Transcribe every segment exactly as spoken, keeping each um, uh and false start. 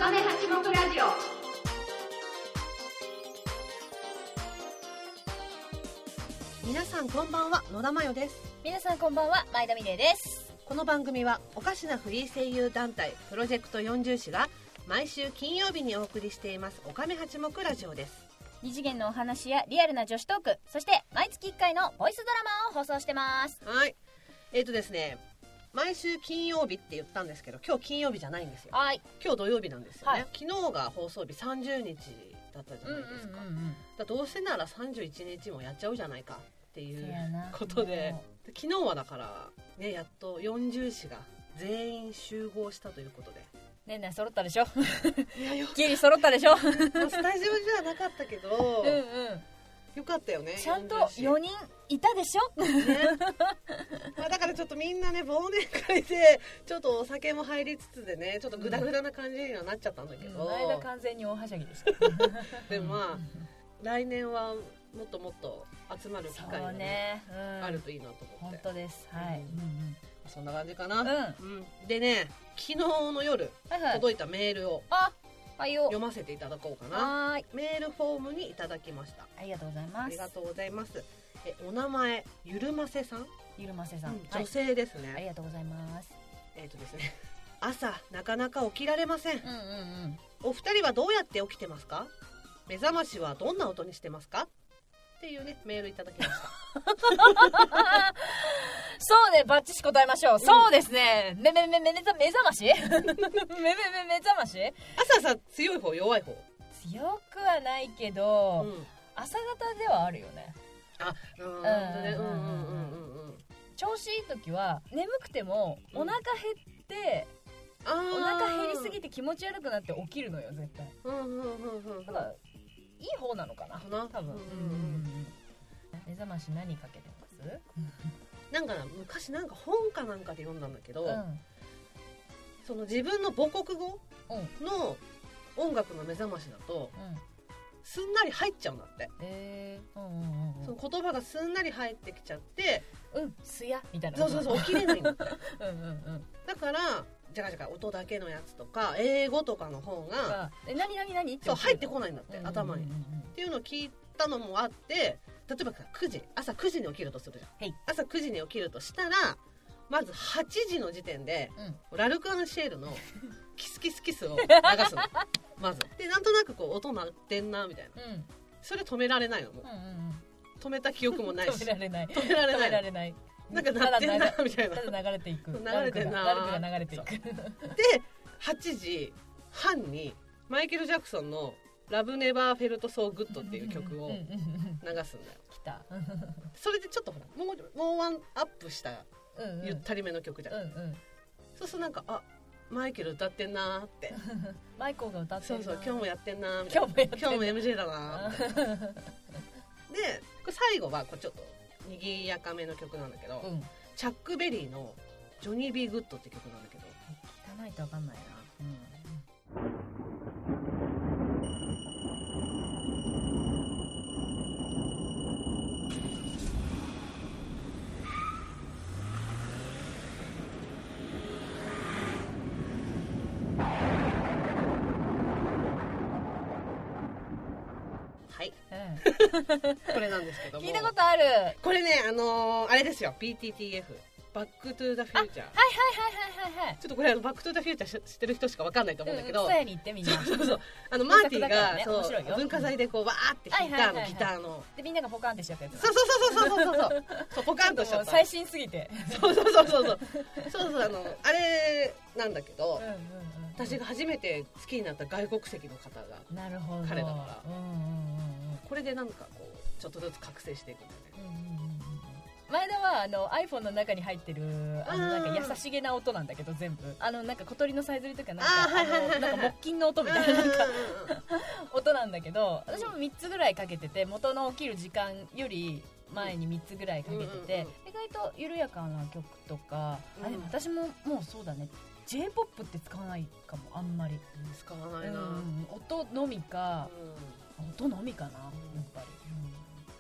カメ八目ラジオ。 皆さんこんばんは、野田真代です。 皆さんこんばんは、前田美玲です。 この番組はおかしなフリー声優団体プロジェクトよんじゅう誌が毎週金曜日にお送りしていますおかめ八目ラジオです。 二次元のお話やリアルな女子トーク、そして毎月いっかいのボイスドラマを放送してます。 はい、えーとですね毎週金曜日って言ったんですけど、今日金曜日じゃないんですよ。 はい、 今日土曜日なんですよね、 はい、 昨日が放送日さんじゅうにちだったじゃないですか、うんうんうんうん、だどうせならさんじゅういちにちもやっちゃうじゃないかっていうことで、昨日はだからね、やっとよんじゅう誌が全員集合したということで、 ねえねえ揃ったでしょいやよギリ揃ったでしょスタジオじゃなかったけどうん、うん、 よかったよね。 ちゃんとよにんいたでしょ、ねまあだからちょっとみんなね忘年会でちょっとお酒も入りつつでね、ちょっとグダグダな感じにはなっちゃったんだけど、 うん、前田完全に大はしゃぎでしたでもまあ来年はもっともっと集まる機会が、ねねうん、あるといいなと思って。 本当です、はい、うんうん、 そんな感じかな、 うんうん、でね、昨日の夜、はいはい、届いたメールを読ませていただこうかな。はい、メールフォームにいただきました。 ありがとうございます。 ありがとうございます。えお名前ゆるませさん、 ゆるませさん、 うん、女性ですね、はい、 ありがとうございます。 えっとですね朝なかなか起きられません、うんうんうん、お二人はどうやって起きてますか？目覚ましはどんな音にしてますか？っていうねメールいただきましたそうね、バッチシ答えましょう、うん、そうですね、めめめめめ目覚ましめめめめ目覚まし朝さ強い方弱い方？ 強くはないけど、うん、朝方ではあるよね。 あ、うんうんうんうんうん、 調子いい時は眠くてもお腹減って、うん、お腹減りすぎて気持ち悪くなって起きるのよ絶対。うんうんうんうん、だからいい方なのかな多分、うんうんうん、目覚まし何かけてますなんかな、昔なんか本かなんかで読んだんだけど、うん、その自分の母国語の音楽の目覚ましだと、うん、すんなり入っちゃうんだって、えーうんうんうん、その言葉がすんなり入ってきちゃってうんすやみたいな、 そうそうそう起きれないんだってうんうん、うん、だからじゃがじゃが音だけのやつとか英語とかの方がえ何何何ってそう入ってこないんだって、うんうんうんうん、頭にっていうのを聞いたのもあって、例えばくじ朝くじに起きるとするじゃん、はい、朝くじに起きるとしたらまずはちじの時点で、うん、ラルク・アンシェールのキスキスキスを流すのまずでなんとなくこう音鳴ってんなみたいな、うん、それ止められないのもう、うんうんうん、止めた記憶もないし止められない止められない止められないなんか鳴ってんなみたいな、 ただ流れていく、 流れてんな、 ラルクが流れていくではちじはんにマイケル・ジャクソンのラブネバーフェルトソーグッドっていう曲を流すんだよ。 来たそれでちょっとほらもう、もうワンアップしたゆったりめの曲じゃん、うんうん、そうするとなんかあマイケル歌ってんなーってマイコーが歌ってんなー、 そうそう今日もやってんなーみたいな、今日も, 今日も エムジェー だなーみたいなでこれ最後はこうちょっとにぎやかめの曲なんだけど、うん、チャック・ベリーのジョニー・ビー・グッドって曲なんだけど、 汚いと分かんないな、うんはい、うん、これなんですけども聞いたことある。 これねあのー、あれですよ ピーティーティーエフ バックトゥーザフューチャー。はいはいはいはいはいはい。 ちょっとこれバックトゥーザフューチャー知ってる人しか分かんないと思うんだけど、 うん、伝えに行ってみんなそうそうそうあのマーティが、ね、 そう文化祭でこうバーって弾いたのギターのでみんながポカンってしちゃったやつ。 そうそうそうそうそうそうそうポカンとしちゃった最新すぎてそうそうそうそうそうそうそうあのあれなんだけど、うんうんうん、私が初めて好きになった外国籍の方がなるほど彼だから、うんうんうんうん、これでなんかこうちょっとずつ覚醒していくんだよね、うんうんうん、 前田はあの iPhone の中に入ってるあのなんか優しげな音なんだけど全部あのなんか小鳥のさえずりとかなんかあのなんか木琴の音みたいななんか音なんだけど、私もみっつぐらいかけてて元の起きる時間より前にみっつぐらいかけてて、意外と緩やかな曲とか、うん、あでも私ももうそうだね J-ポップ って使わないかもあんまり使わないな、 うん、音のみか、うん、音のみかなやっぱり、うん、あ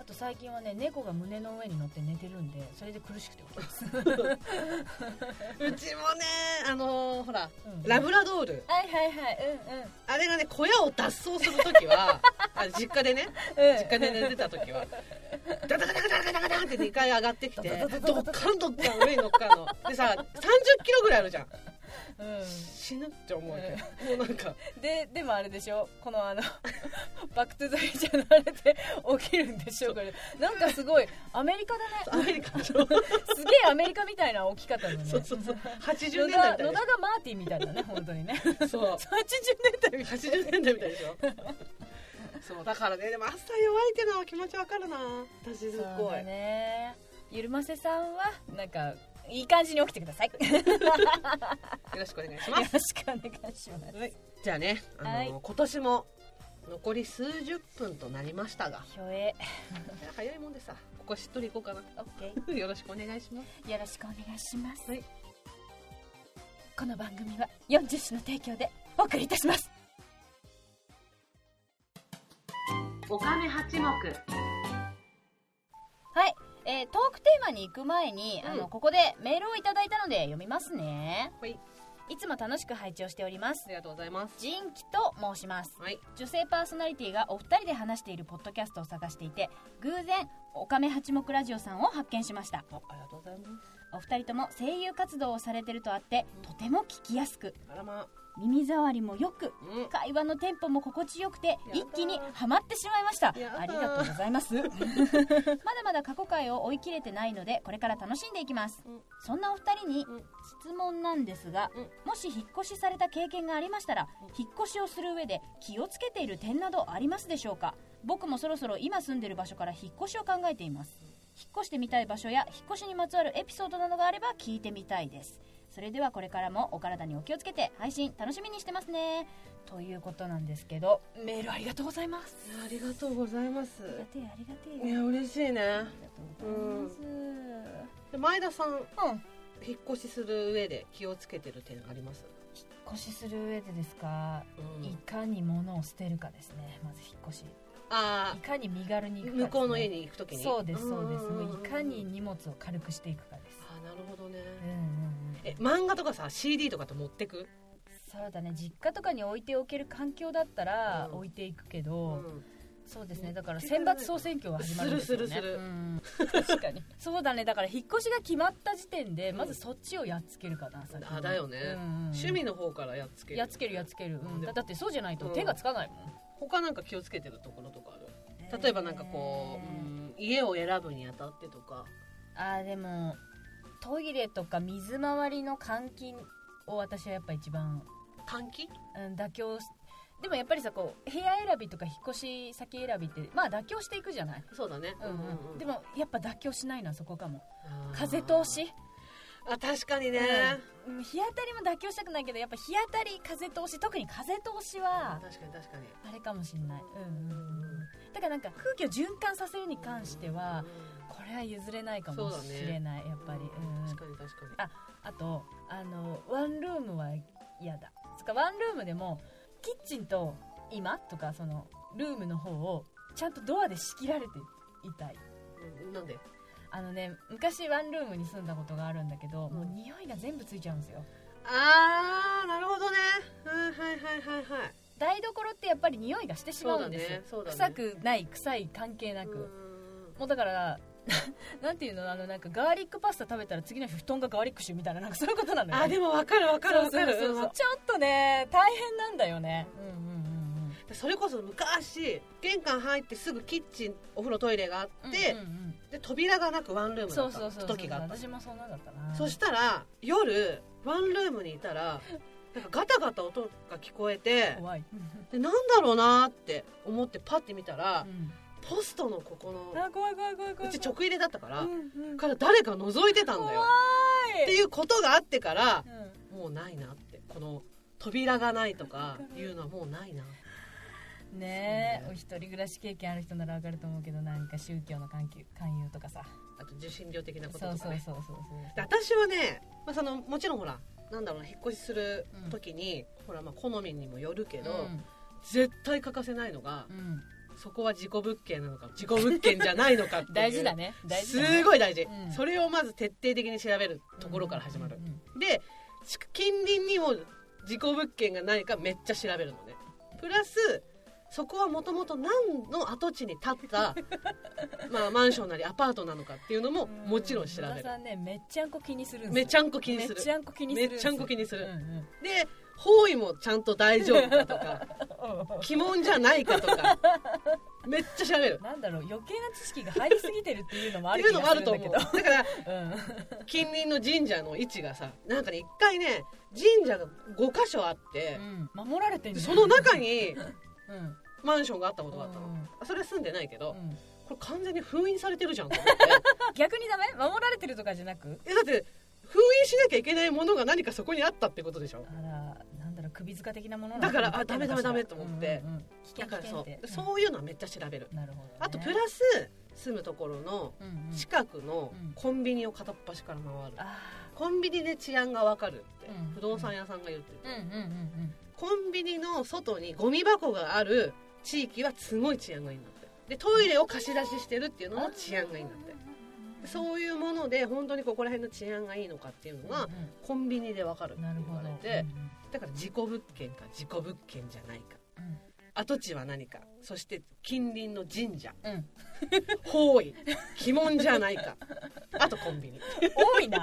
と最近はね猫が胸の上に乗って寝てるんでそれで苦しくて起きますうちもねあのー、ほら、うん、ラブラドールはいはいはいうんうんあれがね小屋を脱走するときはあ実家でね、うん、実家で寝てたときはダダダダダダダダダってにかい上がってきてドッカンドッカン上に乗っかんのでささんじゅっキロぐらいあるじゃん、うん、死ぬって思うけど、うん、もうなんかででもあれでしょこのあのバックトゥザフューチャーのあれで起きるんでしょこれなんかすごいアメリカだねアメリカでしょすげえアメリカみたいな起き方のねそうそうそうはちじゅうねんだいみたい野田がマーティンみたいだね本当にねそうはちじゅうねんだいみたいはちじゅうねんだいみたいでしょそうだからねでも朝弱いってのは気持ちわかるな私すっごいそうだねゆるませさんはなんかいい感じに起きてくださいよろしくお願いしますよろしくお願いします、はい、 じゃあね、あのーはい、今年も残り数十分となりましたがひょえ早いもんでさここしっとりいこうかなオッケーよろしくお願いしますよろしくお願いします、 はい、 この番組はよんじゅっ種の提供でお送りいたします。 お金八目。はい、 えー、トークテーマに行く前に、うん、あのここでメールをいただいたので読みますね。 はい。 いつも楽しく拝聴しております。 ありがとうございます。 ジンキと申します、 はい、 女性パーソナリティがお二人で話しているポッドキャストを探していて偶然おかめ八目ラジオさんを発見しました。 あ, ありがとうございます。 お二人とも声優活動をされているとあって、うん、とても聞きやすく、 あらま耳障りもよく、うん、会話のテンポも心地よくて一気にハマってしまいました。ありがとうございますまだまだ過去回を追い切れてないのでこれから楽しんでいきます、うん、そんなお二人に質問なんですが、うん、もし引っ越しされた経験がありましたら、うん、引っ越しをする上で気をつけている点などありますでしょうか。僕もそろそろ今住んでいる場所から引っ越しを考えています。引っ越してみたい場所や引っ越しにまつわるエピソードなどがあれば聞いてみたいです。それではこれからもお体にお気をつけて配信楽しみにしてますね、ということなんですけど、メールありがとうございます。 ありがとうございます。 ありがてえありがてえ。 いや嬉しいね。 ありがとうございます、うん、 で前田さん、 うん、 引っ越しする上で気をつけてる点あります？ 引っ越しする上でですか、うん、いかに物を捨てるかですね。まず引っ越し、 あいかに身軽に行くかです、ね、 向こうの家に行くときに。 そうですそうです。もういかに荷物を軽くしていくかです。 あ、なるほどね、 うんうんうん、 え漫画とかさ シーディー とかって持ってく？ そうだね、実家とかに置いておける環境だったら置いていくけど、うん、そうですね、だから選抜総選挙が始まるんですよね。 するするする、うん、 確かにそうだね、だから引っ越しが決まった時点でまずそっちをやっつけるかな、先に。 あだよね、うんうん、趣味の方からやっつけるやっつけるやっつける、うん、だ, だってそうじゃないと手がつかないもん、うん、 他なんか気をつけてるところとかある？例えばなんかこう、うん、家を選ぶにあたってとか。 あでもトイレとか水回りの換気を私はやっぱ一番換気、 うん、妥協しでもやっぱりさこう部屋選びとか引っ越し先選びってまあ妥協していくじゃない。 そうだね、 うんうんうん、でもやっぱ妥協しないのはそこかも。風通し、 あ確かにね、 うん、日当たりも妥協したくないけどやっぱ日当たり風通し、特に風通しは確かに確かにあれかもしれない、うんうんうん、だからなんか空気を循環させるに関しては、うん、これは譲れないかもしれない、ね、やっぱり、うん、 確かに確かに。 ああとあのワンルームは嫌だ。つかワンルームでもキッチンと今とかそのルームの方をちゃんとドアで仕切られていたい。 なんで？ あのね、昔ワンルームに住んだことがあるんだけど、うん、もう匂いが全部ついちゃうんですよ。 あーなるほどね、はいはいはいはいはい。 台所ってやっぱり匂いがしてしまうんですよ、 そうだね、そうだね、 臭くない臭い関係なく、もうだからなんていうの、あのなんかガーリックパスタ食べたら次の日布団がガーリック臭みたいな、なんかそういうことなんだよね。 あでも分かる分かる分かる。 そうそうそう、ちょっとね大変なんだよね、うんうんうんうん、それこそ昔玄関入ってすぐキッチンお風呂トイレがあって、うんうんうん、で扉がなくワンルームだった時があった。 私もそうなんだったな。 そしたら夜ワンルームにいたらなんかガタガタ音が聞こえて怖いでなんだろうなって思ってパッて見たら、うん、ポストのここのあ怖い怖い怖い怖い、 うち直入れだったから、 うんうん、 から誰か覗いてたんだよっていうことがあってから、 うん、 もうないなって、この扉がないとかいうのはもうないなねえ、お一人暮らし経験ある人なら分かると思うけど、なんか宗教の勧誘、勧誘とかさ、 あと受信料的なこととかね。 そうそうそうそうそう。 私はね、まあ、そのもちろんほらなんだろうな、引っ越しする時に、うん、ほらまあ好みにもよるけど、うん、絶対欠かせないのが、うん、 そこは事故物件なのか事故物件じゃないのかっていう大事だね大事だねすごい大事、 うん、 それをまず徹底的に調べるところから始まる、うんうんうん、で近隣にも事故物件がないかめっちゃ調べるのね。プラスそこはもともと何の跡地に建ったまあマンションなりアパートなのかっていうのももちろん調べる。 野田さんねめっちゃんこ気にするんですよ。 めちゃんこ気にするめっちゃんこ気にするめっちゃんこ気にする、 うんうん、 で方位もちゃんと大丈夫かとか鬼門じゃないかとかめっちゃ調べる。 なんだろう余計な知識が入りすぎてるっていうのもある気がするんだけどだから、うん、近隣の神社の位置がさなんかね一回ね神社がごかしょあって、 うん、守られてんじゃん。 その中に、うん、マンションがあったことがあったの、 うん、 それは住んでないけど、うん、これ完全に封印されてるじゃんと思って逆にダメ？守られてるとかじゃなくえだって封印しなきゃいけないものが何かそこにあったってことでしょ。 あらなんだろう首塚的なものなだからあダメダメダメと思って、 うんうん、危険危険って、 だからそう、うん、そういうのはめっちゃ調べる。 なるほど、ね、 あとプラス住むところの近くのコンビニを片っ端から回る、うん、コンビニで治安が分かるって、うん、不動産屋さんが言ってて、うんうんうんうん、コンビニの外にゴミ箱がある地域はすごい治安がいいんだって。でトイレを貸し出ししてるっていうのも治安がいいんだって。そういうもので本当にここら辺の治安がいいのかっていうのがコンビニで分かるって言われて、だから事故物件か事故物件じゃないか、うん、跡地は何か、そして近隣の神社、うん、方位鬼門じゃないか、あとコンビニ多いな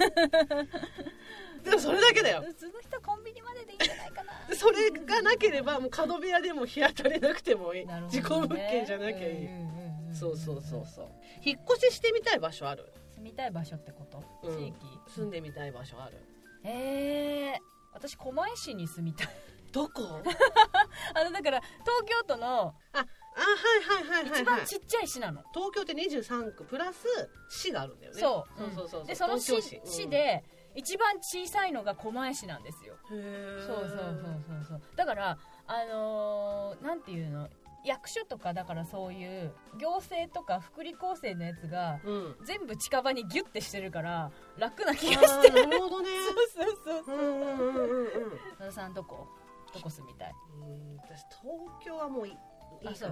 でもそれだけだよ。 普通の人コンビニまででいいんじゃないかなそれがなければもう角部屋でも日当たりなくてもいい、ね、事故物件じゃなきゃいい、うんうんうん、そうそうそうそう。引っ越ししてみたい場所ある？ 住みたい場所ってこと？ うん、 地域住んでみたい場所ある？ えー、私狛江市に住みたい。 どこ？ あのだから東京都のああはいはいはいはい、はい、 一番ちっちゃい市なの。 東京ってにじゅうさんくプラス市があるんだよね。 そう、 うん、そうそうそう。 でその 市, 市, 市で一番小さいのが狛江市なんですよ。 へー。 そうそうそうそうそう。だからあのー、なんていうの、役所とかだからそういう行政とか福利厚生のやつが、うん、全部近場にギュッてしてるから楽な気がしてる。 なるほどね。 そうそうそう。うんうんうんうん。野田さんどこどこ住みたい？ うん私東京はもういいいいかなって。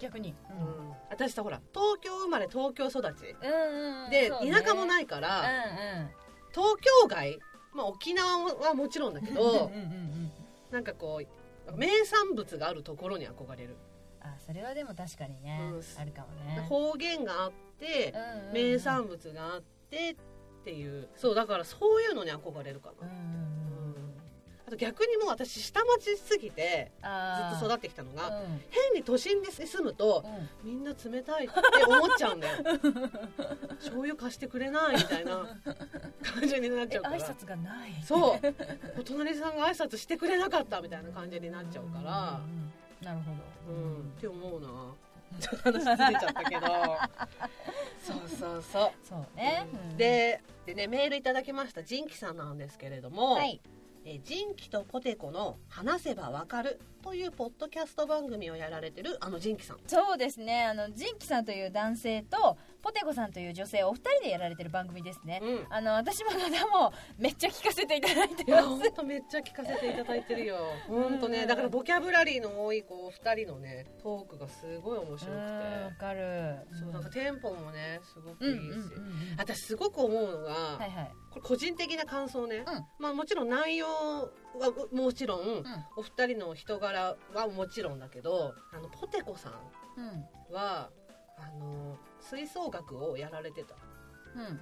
逆に、 うんうん、私さほら東京生まれ東京育ち、 うんうん、 で、 ね、 田舎もないから、 うんうん、 東京外、まあ、沖縄はもちろんだけどうんうん、うん、なんかこう名産物があるところに憧れる。 あそれはでも確かにね、うん、あるかもね。 方言があって、うんうんうん、名産物があってっていうそうだからそういうのに憧れるかな、うんうんうん、あと逆にもう私下町すぎてずっと育ってきたのが、うん、変に都心に住むと、うん、みんな冷たいって思っちゃうんだよ醤油貸してくれないみたいな感じになっちゃうから挨拶がないそうお隣さんが挨拶してくれなかったみたいな感じになっちゃうから、 うんうんうん、なるほど、 うん、って思うなちょっと話ずれちゃったけどそうそうそうそうね、 うん、で, でねメールいただきましたジンキさんなんですけれども、 はいえジンキとポテコの話せばわかるというポッドキャスト番組をやられてるあのジンキさん。 そうですね、あのジンキさんという男性とポテコさんという女性お二人でやられてる番組ですね、うん、あの私も野田もめっちゃ聞かせていただいてます。いや本当めっちゃ聞かせていただいてるよ本当ね。だからボキャブラリーの多いこう二人のねトークがすごい面白くてわかる。 そうなんかテンポもねすごくいいし、うんうんうんうん、私すごく思うのが、はいはい、これ個人的な感想ね、うん、まあもちろん内容はもちろん、うん、お二人の人柄はもちろんだけどあのポテコさんは、うん、あの吹奏楽をやられてた、 うんうんうん、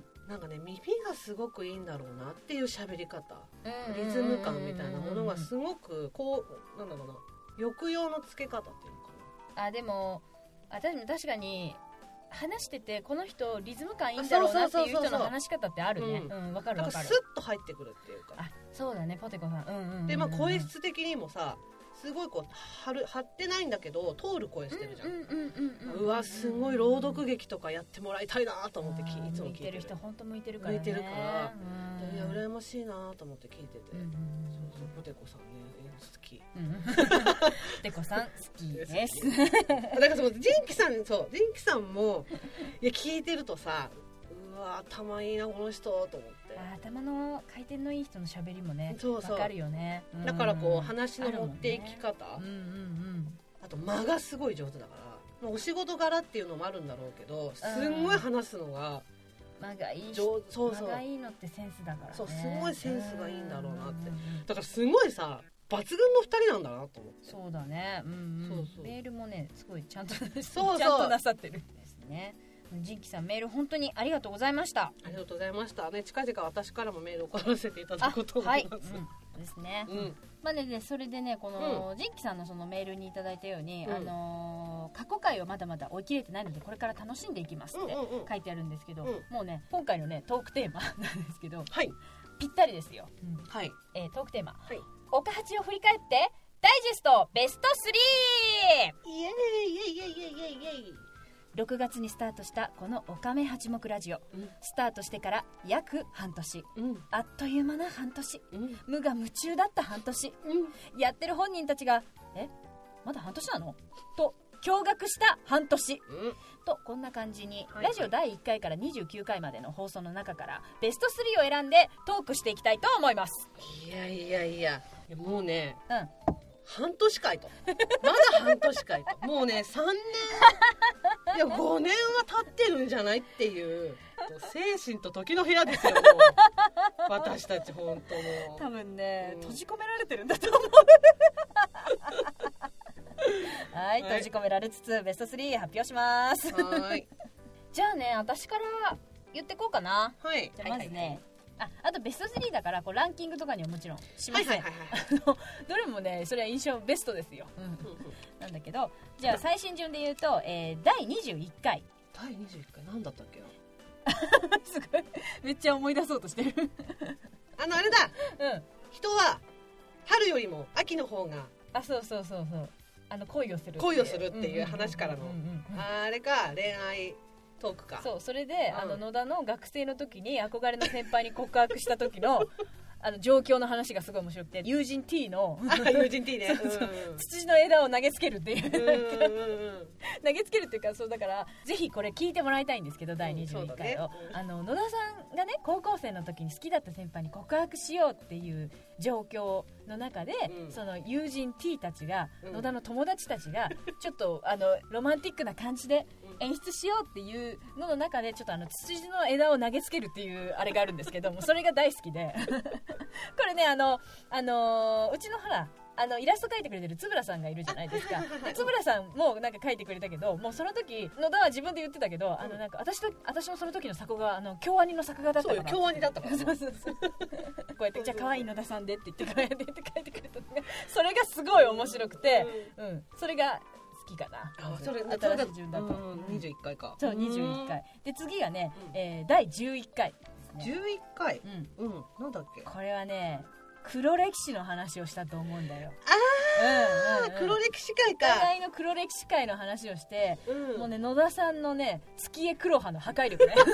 なんかね耳がすごくいいんだろうなっていう喋り方、うん、リズム感みたいなものがすごくこうなんだろうな抑揚のつけ方っていうのかなあ。でも私も確かに話しててこの人リズム感いいんだろうなっていう人の話し方ってあるね。うん、わかるわかる。 スッと入ってくるっていうか。 あ、そうだねポテコさん。うんうんうんうん、 でまあ声質的にもさすごいこう張る張ってないんだけど通る声してるじゃん。うわすごい朗読劇とかやってもらいたいなと思っていつも聞いてる。 向いてる人本当向いてるからね。 向いてるから。いや羨ましいなと思って聞いてて。うんうん、そうそうポテコさんね好き。 ポテコさん好きです。 だからそうジンキさんそうジンキさんもいや聞いてるとさ。うわ頭いいなこの人と思って。 あ頭の回転のいい人の喋りもねそうそう分かるよね。 だからこう話の持っていき方、 ね、うんうんうん、 あと間がすごい上手だから、お仕事柄っていうのもあるんだろうけど、すんごい話すのが間がいい、 そうそう間がいいのってセンスだからね。 そう、すごいセンスがいいんだろうなって。だからすごいさ抜群のふたりなんだなと思って。 そうだね、うんうん、そうそう、メールもねすごいちゃんとそうそうちゃんとなさってるですね。ジンキさんメール本当にありがとうございました。 ありがとうございましたね。近々私からもメールを送らせていただくことになります。 はい、うん、ですね、 うん、 まあね、でそれでねこの、うん、ジンキさんのそのメールにいただいたように、うん、あのー、過去回をまだまだ追い切れてないのでこれから楽しんでいきますって書いてあるんですけど、うんうんうん、もうね今回のねトークテーマなんですけど、 はい、 ぴったりですよ、うん、 はい、 えー、トークテーマ、 はい、 岡八を振り返ってダイジェストベストスリー。 イエーイイエイイエイイエイイエイイエイ。 ろくがつにスタートしたこのオカメ八目ラジオ、うん、スタートしてから約半年、うん、あっという間な半年、うん、無我夢中だった半年、うん、やってる本人たちがえまだ半年なのと驚愕した半年、うん、とこんな感じに、はい、ラジオだいいっかいからにじゅうきゅうかいまでの放送の中からベストスリーを選んでトークしていきたいと思います。 いやいやいやもうね、 うん、 半年かいとまだ半年かいともうねさんねんいやごねんは経ってるんじゃないっていう精神と時の部屋ですよもう私たち本当も多分ね、うん、閉じ込められてるんだと思うはい、はい、閉じ込められつつベストスリー発表します。 はいじゃあね私から言ってこうかな。 はい。 じゃあまずね、はいはいはい、あ, あとベストスリーだからこうランキングとかにはもちろんしません、 はいはいはいはい、 どれもねそれは印象ベストですよ、うん、なんだけどじゃあ最新順で言うと、えー、だいにじゅういっかいだいにじゅういっかいなんだったっけすごいめっちゃ思い出そうとしてるあのあれだ、 うん、 人は春よりも秋の方があそうそうそうそうあの恋をする恋をするっていう話からのあれか恋愛トークか。 そうそれで、うん、あの野田の学生の時に憧れの先輩に告白した時のあの状況の話がすごい面白くて友人 T の友人 T ねそうそう、うん、ツツジの枝を投げつけるっていう、うん、投げつけるっていうかそうだからぜひこれ聞いてもらいたいんですけどだいにじゅういっかいを、うんね、あの野田さんがね高校生の時に好きだった先輩に告白しようっていう状況の中で、うん、その友人 T たちが、うん、野田の友達たちがちょっとあのロマンティックな感じで演出しようっていうのの中でちょっとあのツツジの枝を投げつけるっていうあれがあるんですけどもそれが大好きでこれねあの、あのー、うちのほらあのイラスト描いてくれてるつぶらさんがいるじゃないですか。でつぶらさんもなんか描いてくれたけどもうその時野田は自分で言ってたけど、うん、あのなんか私と私のその時の作画があの京アニの作画だったからそうよ京アニだったからそうそうそうこうやってじゃあ可愛い野田さんでって言ってこうやって言って描いてくれたのがそれがすごい面白くて、うんうん、それが好きかな。 あそれ新しい順だと、 うん、にじゅういっかいか。 そうにじゅういっかいで次がね、うんえー、だいじゅういっかいですね。 じゅういっかいうん、 うん、なんだっけこれはね黒歴史の話をしたと思うんだよ。 ああ、うんうんうん、黒歴史会か。 お互いの黒歴史会の話をして、うん、もうね野田さんのね月江黒羽の破壊力ね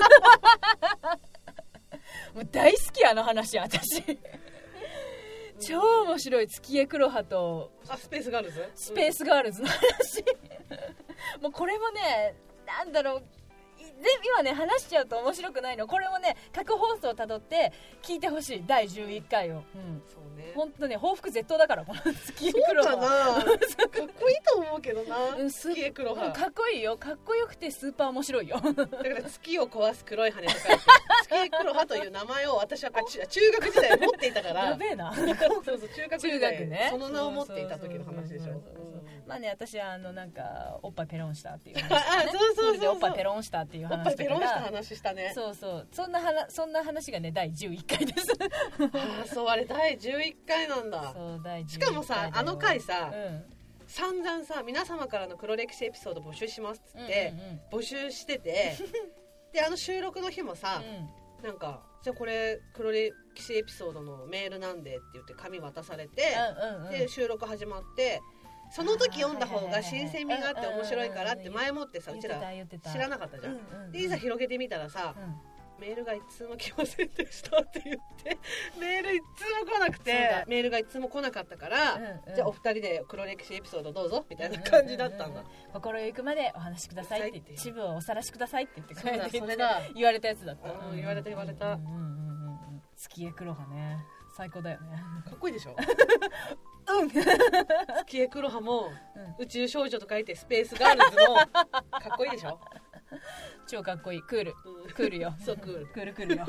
もう大好きあの話私超面白い月江黒羽とあスペースガールズスペースガールズの話、うん、もうこれもねなんだろうで今ね話しちゃうと面白くないの。これもね過去放送をたどって聞いてほしいだいじゅういっかいを、うん、 そうね本当ね報復絶倒だからこの月江黒羽そうかなかっこいいと思うけどな、うん、月江黒羽かっこいいよかっこよくてスーパー面白いよだから月を壊す黒い羽とか月江黒羽という名前を私は中学時代持っていたからやべえなそうそう中学時代、ね、その名を持っていた時の話でしょ。 まあね私はあのなんかおっぱいペロンしたっていう話、 ね、あそうそうそうそうおっぱいペロンしたっていう話おっぱいペロンした話したね。 そうそうそんな話そんな話がねだいじゅういっかいですあそうあれだいじゅういっかいなんだ。 そうだいじゅういっかいしかもさあの回さ、 うん、 散々さ皆様からの黒歴史エピソード募集しますっつって、うんうん、募集しててであの収録の日もさ、うん、なんかじゃあこれ黒歴史エピソードのメールなんでって言って紙渡されて、うんうんうん、で収録始まってその時読んだ方が新鮮味があって面白いからって前もってさうちら知らなかったじゃん、うんうんうん、でいざ広げてみたらさ、うんメールがいつも来ませんでしたって言ってメールいつも来なくてメールがいつも来なかったから、うんうん、じゃあお二人で黒歴史エピソードどうぞみたいな感じだったんだ、うんうんうん、 心ゆくまでお話しくださいって言って支部をおさらしくださいって言ってそうだそれだ言われたやつだった、 うん、言われた言われた、うんうんうんうん、 月江黒羽ね最高だよね。 かっこいいでしょうん月江黒羽も、うん、宇宙少女と書いてスペースガールズもかっこいいでしょ超かっこいい。クール、うん、クールよそうクールクールクールよ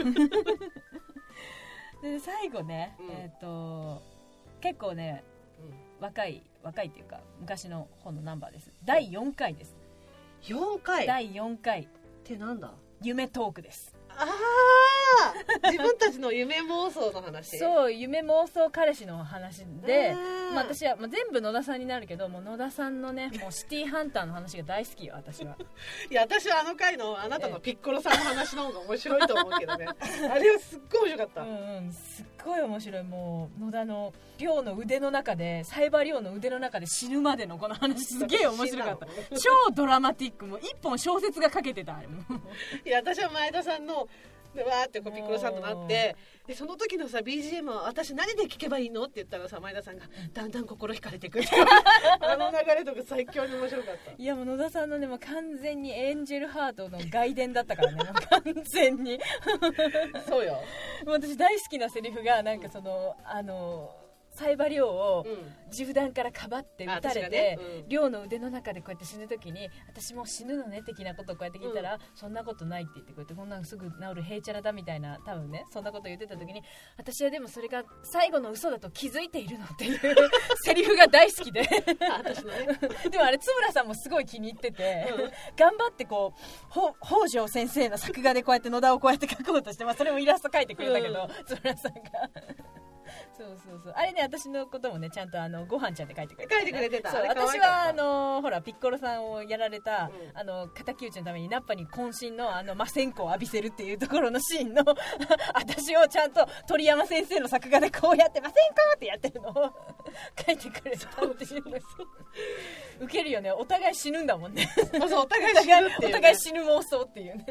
で最後ね、うん、えっ、ー、と結構ね、うん、若い若いっていうか昔の本のナンバーです。だいよんかいです。 よんかいだいよんかいってなんだ。 夢トークです。 ああ自分たちの夢妄想の話そう夢妄想彼氏の話で、まあ、私は、まあ、全部野田さんになるけどもう野田さんのねもうシティーハンターの話が大好きよ私はいや私はあの回のあなたのピッコロさんの話の方が面白いと思うけどねあれはすっごい面白かった。 うん、うん、すっごい面白い。もう野田の亮の腕の中でサイバー亮の腕の中で死ぬまでのこの話すげえ面白かった超ドラマティック。もう一本小説が書けてたあれもいや私は前田さんのでわーってこうピッコロさんとなってでその時のさ ビージーエム は私何で聴けばいいのって言ったらさ前田さんがだんだん心惹かれてくるあの流れとか最強に面白かった。 いやもう野田さんのねもう完全にエンジェルハートの外伝だったからねもう完全にそうよ。 もう私大好きなセリフがなんかその、うん、あのサイバリョウを銃弾からかばって撃たれて、うん、リョウの腕の中でこうやって死ぬ時に私もう死ぬのね的なことをこうやって聞いたら、うん、そんなことないって言ってこうやってこんなのすぐ治るヘイチャラだみたいな多分ねそんなこと言ってた時に私はでもそれが最後の嘘だと気づいているのっていうセリフが大好きで私のねでもあれ津村さんもすごい気に入ってて、うん、頑張ってこう北条先生の作画でこうやって野田をこうやって描こうとして、まあ、それもイラスト描いてくれたけど、うん、津村さんがそうそうそうあれね私のこともねちゃんとあのご飯ちゃんで書いてくれて、 ね、書いてくれてた。 そう私はあのほらピッコロさんをやられた、うん、あの敵討ちのためにナッパに渾身のあの魔線香を浴びせるっていうところのシーンの私をちゃんと鳥山先生の作画でこうやって魔線香ってやってるのを書いてくれたっていうウケるよね。お互い死ぬんだもんねそうそうお互い死ぬっていう、ね、 お互い死ぬ妄想っていうね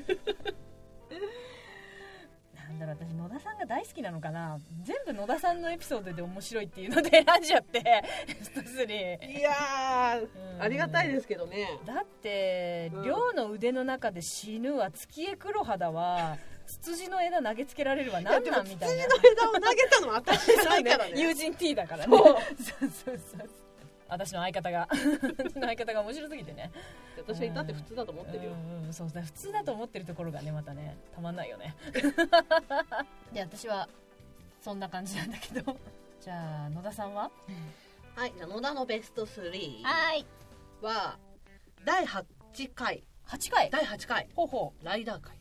なんだろう私野田さんが大好きなのかな。全部野田さんのエピソードで面白いっていうので選んじゃってストスリーいやー、うん、ありがたいですけどね。 だって亮、うん、の腕の中で死ぬは月江黒肌はツツジの枝投げつけられるわなんなんみたいな。 ツツジの枝を投げたのは私じゃないからね友人 T だからねそうそうそうそう私の相方が相方が面白すぎてね私はいたって普通だと思ってるよ、 うんうん、そうだ普通だと思ってるところがねまたねたまんないよねで私はそんな感じなんだけどじゃあ野田さんははいじゃあ野田のベストスリーはいはだいはちかいはちかいだいはちかいほうほうライダー会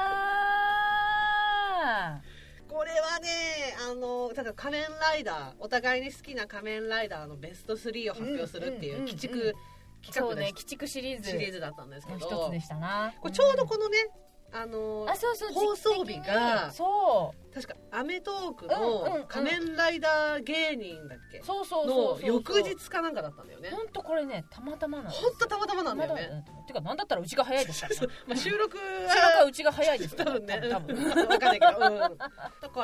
あーこれはねあのだから仮面ライダーお互いに好きな仮面ライダーのベストスリーを発表するっていう鬼畜、うんうんうん、企画でそうね鬼畜シリーズシリーズだったんですけど一つでしたな。 これちょうどこのね、あのー、 あそうそう放送日がそう確かアメトークの仮面ライダー芸人だっけ、 そうそうの翌日かなんかだったんだよね。 ほんとこれねたまたまなんです。 ほんとたまたまなんだよね。 てかなんだったらうちが早いですからねまあ収録は収録はうちが早いです多分ね多分分かんないけど、うん、だから、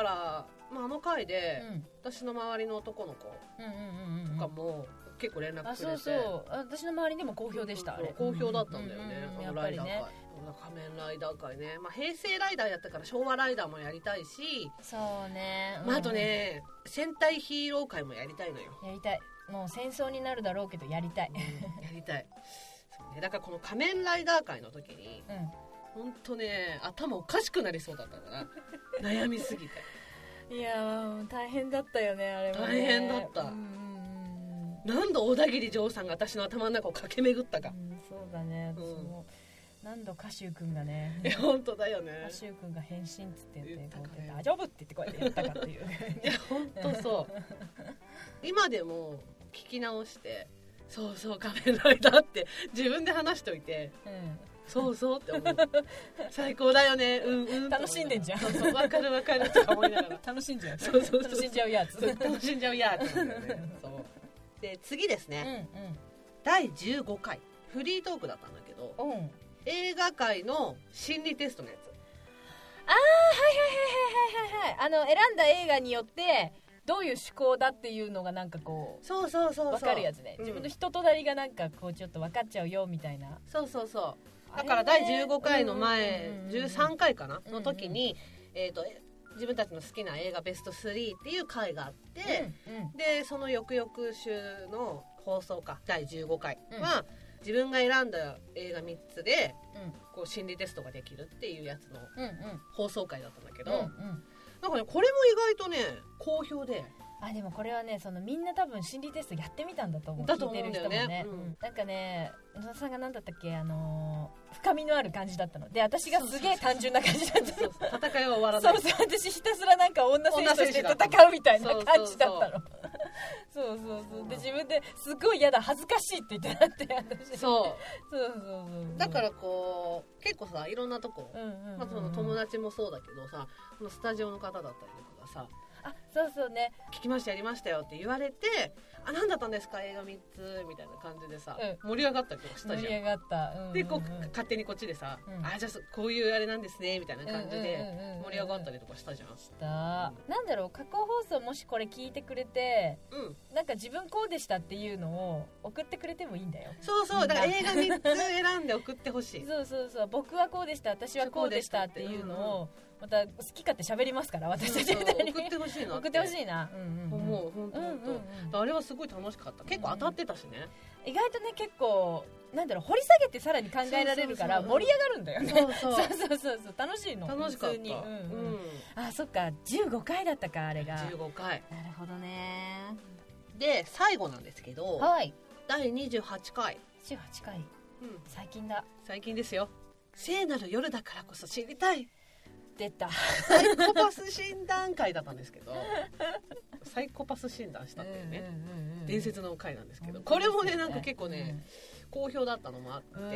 まあ、あの回で、うん、私の周りの男の子とかも結構連絡くれて、あそうそう私の周りでも好評でした。あれ好評だったんだよね、 うんうん、やっぱりね仮面ライダー界ね、まあ、平成ライダーやったから昭和ライダーもやりたいしそうね、 うんまあ、あとね戦隊ヒーロー界もやりたいのよ。 やりたい。もう戦争になるだろうけどやりたい、 うん、やりたいそう、ね、だからこの仮面ライダー界の時に、うん、ほんとね頭おかしくなりそうだったから悩みすぎていや大変だったよねあれもね。 大変だった、うん、何度小田切丈さんが私の頭の中を駆け巡ったか、 うん、そうだね、うん、私も何度歌手くんがねいや本当だよね歌手くんが変身っつって言って大丈夫って言ってこうやってやったかっていういや本当そう今でも聞き直してそうそう仮面ライダーって自分で話しといて、うん、そうそうって思う最高だよねうんうん楽しんでんじゃん。 そうそう分かる分かるとか思いながら楽しんじゃうそうそうそう楽しんじゃうやつ楽しんじゃうやつなんだよねそうで次ですね、うんうん、だいじゅうごかいフリートークだったんだけど、うん、映画界の心理テストのやつ。 あーはいはいはいはいはいはいあの選んだ映画によってどういう思考だっていうのがなんかこうそうそうそうそう分かるやつね、うん、自分の人となりがなんかこうちょっと分かっちゃうよみたいな。 そうそうそうだからだいじゅうごかいの前、うんうんうんうん、じゅうさんかいかなの時に、うんうん、えーと自分たちの好きな映画ベストスリーっていう回があって、うんうん、でその翌々週の放送かだいじゅうごかいは、うん、自分が選んだ映画みっつで、うん、こう心理テストができるっていうやつの放送回だったんだけど、うんうん、なんかねこれも意外とね好評で、 あでもこれはねそのみんな多分心理テストやってみたんだと思う。 だと思うんだよね。 聞いてる人もね、うん、なんかね野田さんが何だったっけ、あのー、深みのある感じだったので、私がすげえ単純な感じだったの。そうそうそう戦いは終わらない。 そうそう、私ひたすらなんか女選手として戦うみたいな感じだったの。そうそうそうで自分ですごい嫌だ恥ずかしいって言ってなって私。 そうそうそうそうだからこう結構さいろんなとこ、うんうんうんうん、まあ、その友達もそうだけどさこのスタジオの方だったりとかがさ、 あそうそうね、 聞きましたやりましたよって言われて、あ何だったんですか映画みっつみたいな感じでさ、うん、盛り上がったりとかしたじゃん。 盛り上がった、うんうんうん、でこう勝手にこっちでさ、うん、あじゃあこういうあれなんですねみたいな感じで盛り上がったりとかしたじゃん。 した、うん、なんだろう、過去放送もしこれ聞いてくれて、うん、なんか自分こうでしたっていうのを送ってくれてもいいんだよ。 そうそう、だから映画みっつ選んで送ってほしい。 そうそうそう、僕はこうでした私はこうでしたっていうのをまた好き勝手喋りますから私たちみたいに。 送ってほしいな送ってほしいな、うんうんうん、 思う本当本当。あれはすごい楽しかった。結構当たってたしね、 うん、意外とね結構なんだろう掘り下げてさらに考えられるから盛り上がるんだよね。そうそうそうそうそう楽しいの。 楽しかった。普通に、うんうんうん、あそっかじゅうごかいだったかあれが。 じゅうごかい。 なるほどね。 で最後なんですけど、はい、だいにじゅうはちかい。 じゅうはちかい、うん、最近だ。 最近ですよ。聖なる夜だからこそ知りたい。 出た。 サイコパス診断会だったんですけどサイコパス診断したっていうね、うんうんうん、伝説の会なんですけど、これもねなんか結構ね、うん、好評だったのもあって、うんうんうん、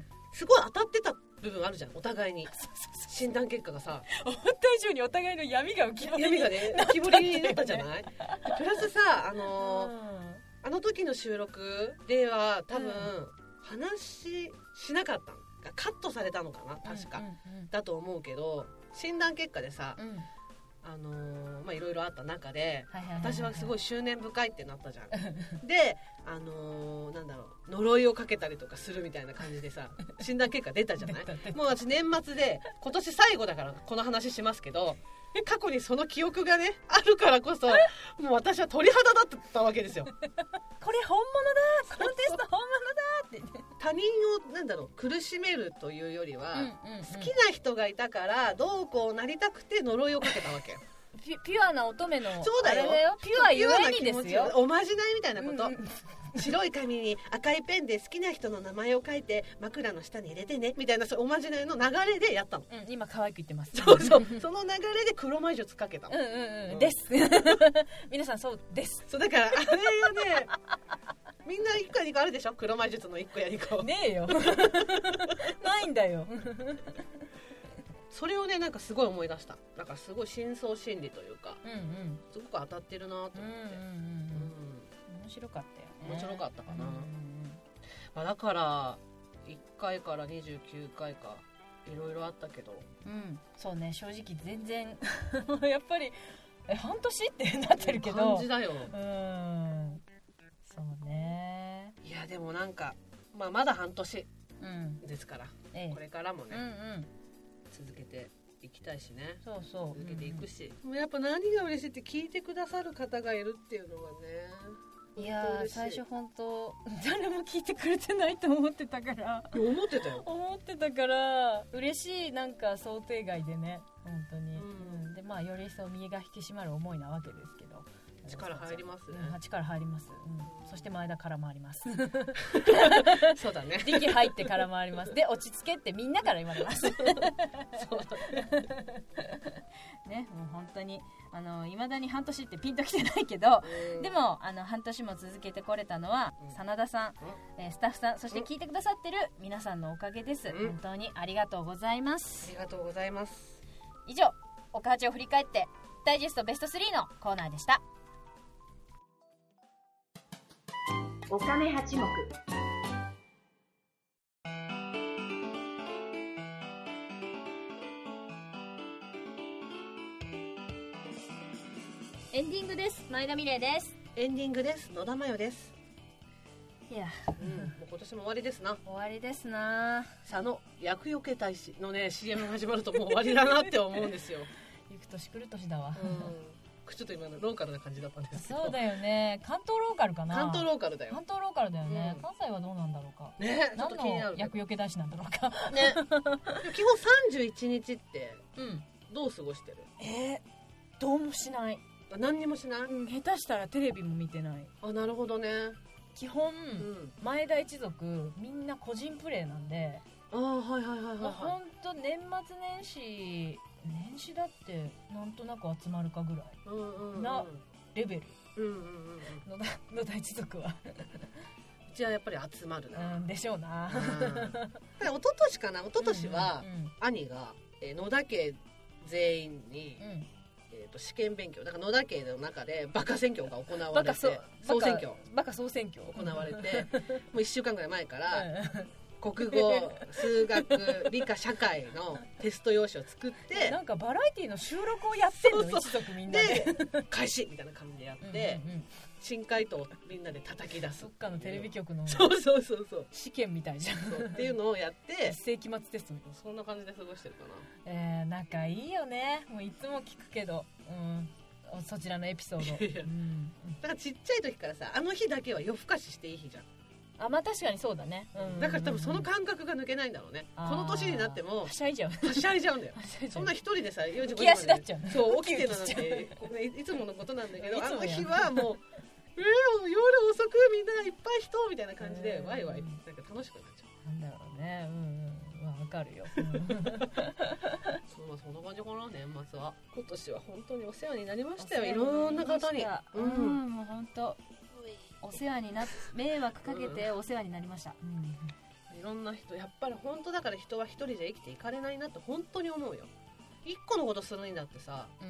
すごい当たってた部分あるじゃんお互いに。診断結果がさ思った以上にお互いの闇が浮き彫りになった、ね、浮き彫りになったじゃない。プラスさあのーうん、あの時の収録では多分、うん、話しなかったのカットされたのかな確か、うんうんうん、だと思うけど診断結果でさ、うん、あのー、まあいろいろあった中で、はいはいはいはい、私はすごい執念深いってなったじゃん。で、あのー、なんだろう呪いをかけたりとかするみたいな感じでさ診断結果出たじゃないもう私年末で今年最後だからこの話しますけど過去にその記憶がねあるからこそもう私は鳥肌だったわけですよ。 これ本物だコンテスト本物だって他人をなんだろう苦しめるというよりは、うんうんうん、好きな人がいたからどうこうなりたくて呪いをかけたわけよ。 ピ, ピュアな乙女のそうだよ、 あれだよピュアゆえにですよ。 おまじないみたいなこと、うんうん、白い紙に赤いペンで好きな人の名前を書いて枕の下に入れてねみたいなそうおまじないの流れでやったの、 うん、今可愛く言ってます。 そうそうその流れで黒魔術かけたの。 うんうんうん、です皆さんそうです。 そうだからあれがねみんないっこやにこあるでしょ黒魔術のいっこやにこ。 ねえよないんだよそれをねなんかすごい思い出した。だからすごい深層心理というか、うんうん、すごく当たってるなと思って、うんうんうんうん、 面白かったよね。 面白かったかな、うんうんまあ、だからいっかいからにじゅうきゅうかいかいろいろあったけど、 うん、そうね正直全然やっぱりえ半年ってなってるけど感じだよ。 うんそうね。 いやでもなんか、まあ、まだ半年ですから、うん、これからもね、うんうん、続けていきたいしね。 そうそう続けていくし、うん、もうやっぱ何が嬉しいって聞いてくださる方がいるっていうのがね。 いや最初本当誰も聞いてくれてないと思ってたから思ってたよ思ってたから嬉しい。なんか想定外でね本当に、うんうん、でまあより一層身が引き締まる思いなわけですけど力入りますね、 うん、力入ります、うん、そして前田から回りますそうだね力入ってから回りますで落ち着けってみんなから言われますそうねもう本当にあの未だに半年ってピンときてないけど、でもあの半年も続けてこれたのは、うん、真田さん、うんえー、スタッフさんそして聞いてくださってる皆さんのおかげです、うん、本当にありがとうございます。 ありがとうございます。 以上岡八を振り返ってダイジェストベストスリーのコーナーでした。 お金八目。 エンディングです。前田美玲です。 エンディングです。野田真代です。 いや、 うん、もう今年も終わりですな。 終わりですな。 佐野厄除け大使のね シーエム が始まるともう終わりだなって思うんですよ。 行く年来る年だわ、 うんちょっと今のローカルな感じだったんですけど。 そうだよね。関東ローカルかな。 関東ローカルだよ。 関東ローカルだよね、 うん、 関西はどうなんだろうかね。 何の厄除け大使なんだろうかね基本さんじゅういちにちってどう過ごしてる？ えー、どうもしない。 何にもしない、うん、 下手したらテレビも見てない。 あ、なるほどね。 基本、うん、前田一族みんな個人プレイなんで、 あ、はいはいはいはい、はい、 ほんと年末年始年始だってなんとなく集まるかぐらいなレベル、うんうんうん、野田、野田一族はじゃあやっぱり集まるな、 うん、でしょうな。 一昨年かな、一昨年は兄が、えー、野田家全員に、うん、えー、と試験勉強だから野田家の中でバカ選挙が行われて、総選挙バカ総選挙行われてもういっしゅうかんぐらい前から国語、数学、理科、社会のテスト用紙を作ってなんかバラエティの収録をやってんの。そうそう、一族みんなで開始みたいな感じでやって、うんうんうん、新回答をみんなで叩き出す。 そっかのテレビ局のそうそうそうそう試験みたいじゃんっていうのをやって一世紀末テストみたいな、 そんな感じで過ごしてるかな。 えー、仲いいよね。もういつも聞くけど、うん、そちらのエピソード。いや、うん、 だからちっちゃい時からさ、あの日だけは夜更かししていい日じゃん。 あ、まあ確かにそうだね、うんうんうんうん、 だから多分その感覚が抜けないんだろうね。この年になってもはしゃいじゃうはしゃいじゃうんだよそんな一人でさよじごじまで起き足立っちゃう。 そう起きてるのなんていつものことなんだけどあの日はもう夜遅くみんながいっぱい人みたいな感じでワイワイなんか楽しくなっちゃう。 なんだろうね。うんうん、わかるよ、うん、 そう、まあ、そんな感じかな。年末は今年は本当にお世話になりましたよ。いろんな方に、 うん、うん、もう本当お世話になっ迷惑かけてお世話になりました、うん、 いろんな人やっぱり本当だから人は一人じゃ生きていかれないなって本当に思うよ。一個のことするんだってさ、うん、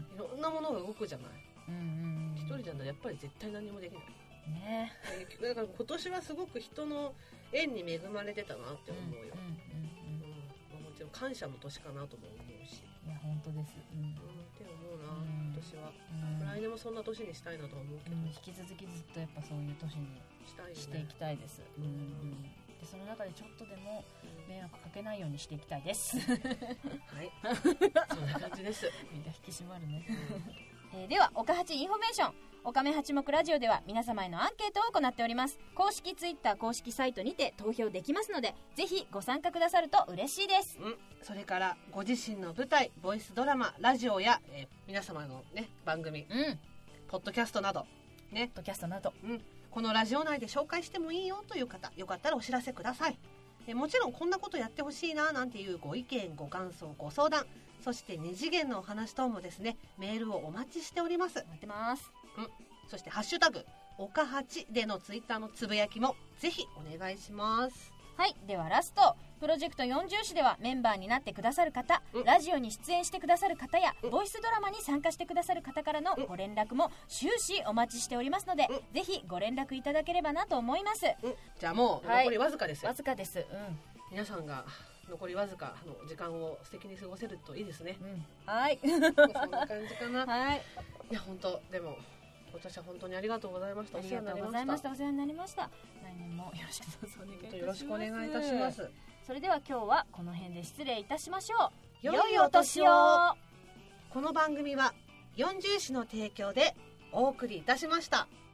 いろんなものが動くじゃない、うんうんうん、一人じゃやっぱり絶対何もできないね。だから今年はすごく人の縁に恵まれてたなって思うよ、うんうんうんうん、もちろん感謝の年かなとも思うし。 いや本当です、うんうん、 って思うな、うん、今年は、うん、来年もそんな年にしたいなと思うけど、うん、 引き続きずっとやっぱそういう年にしたい、ね、していきたいです、うんうん、でその中でちょっとでも迷惑かけないようにしていきたいですはいそんな感じですみんな引き締まるね、うん、えー、では岡八インフォメーションおかめ八目ラジオでは皆様へのアンケートを行っております。公式ツイッター公式サイトにて投票できますのでぜひご参加くださると嬉しいです、うん、 それからご自身の舞台ボイスドラマラジオや、えー、皆様の、ね、番組、うん、ポッドキャストなど、ね、 ポッドキャストなど、 うん、このラジオ内で紹介してもいいよという方よかったらお知らせください。えー、もちろんこんなことやってほしいななんていうご意見ご感想ご相談そして二次元のお話等もですねメールをお待ちしております。 待ってます、 うん、そしてハッシュタグおかはちでのツイッターのつぶやきもぜひお願いします。 はい、ではラストプロジェクトよんじゅう市ではメンバーになってくださる方、うん、ラジオに出演してくださる方や、うん、ボイスドラマに参加してくださる方からのご連絡も終始お待ちしておりますので、うん、ぜひご連絡いただければなと思います、 うん、じゃあもう残りわずかですよ、 はい、わずかです、うん、 皆さんが残りわずかの時間を素敵に過ごせるといいですね、うん、 はいそんな感じかな、はい、いや本当でも今年は本当にありがとうございました。 ありがとうございました。お世話になりました。来年もよろしくどうぞお願いいたします。 よろしくお願いいたします。 それでは今日はこの辺で失礼いたしましょう。良いお年を。 この番組はよんじゅう市の提供でお送りいたしました。